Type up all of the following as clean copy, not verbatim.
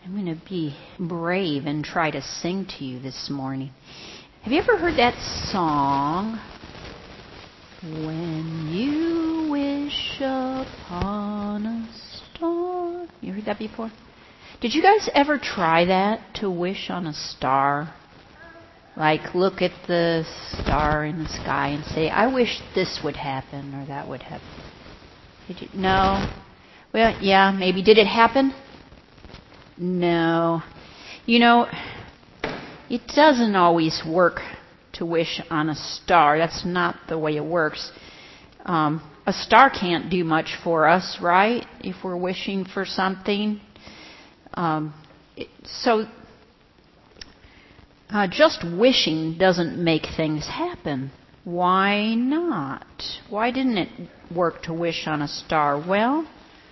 I'm going to be brave and try to sing to you this morning. Have you ever heard that song? When you wish upon a star. You heard that before? Did you guys ever try that, to wish on a star? Like look at the star in the sky and say, I wish this would happen or that would happen. Did you? No? Well, yeah, maybe. Did it happen? No. You know, it doesn't always work to wish on a star. That's not the way it works. A star can't do much for us, right? If we're wishing for something. Just wishing doesn't make things happen. Why not? Why didn't it work to wish on a star? Well,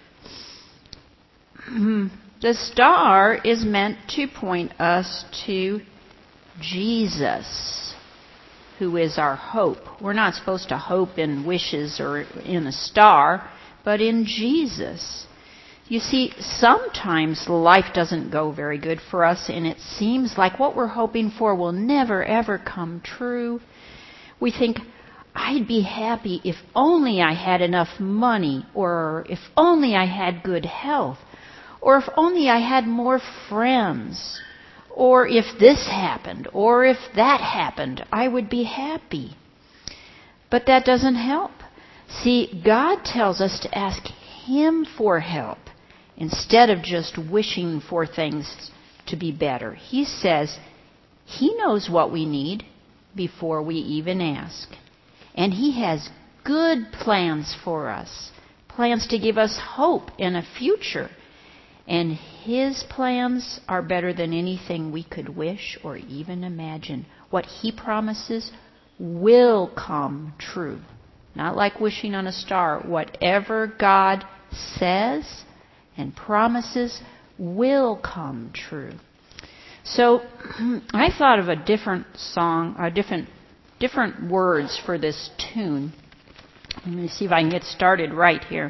the star is meant to point us to Jesus, who is our hope. We're not supposed to hope in wishes or in a star, but in Jesus. You see, sometimes life doesn't go very good for us, and it seems like what we're hoping for will never, ever come true. We think, I'd be happy if only I had enough money, or if only I had good health, or if only I had more friends, or if this happened, or if that happened, I would be happy. But that doesn't help. See, God tells us to ask Him for help instead of just wishing for things to be better. He says He knows what we need before we even ask. And He has good plans for us, plans to give us hope in a future. And His plans are better than anything we could wish or even imagine. What He promises will come true. Not like wishing on a star. Whatever God says and promises will come true. So I thought of a different song, different words for this tune. Let me see if I can get started right here.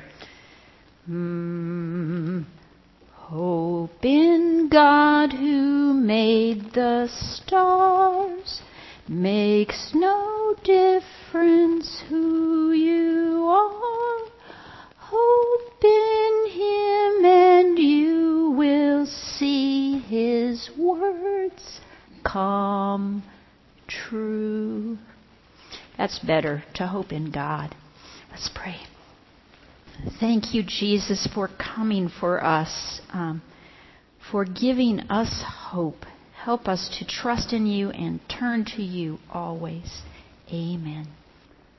Hope in God who made the stars. Makes no difference who you are. Hope in Him and you will see His words come true. That's better, to hope in God. Let's pray. Thank you, Jesus, for coming for us, for giving us hope. Help us to trust in you and turn to you always. Amen.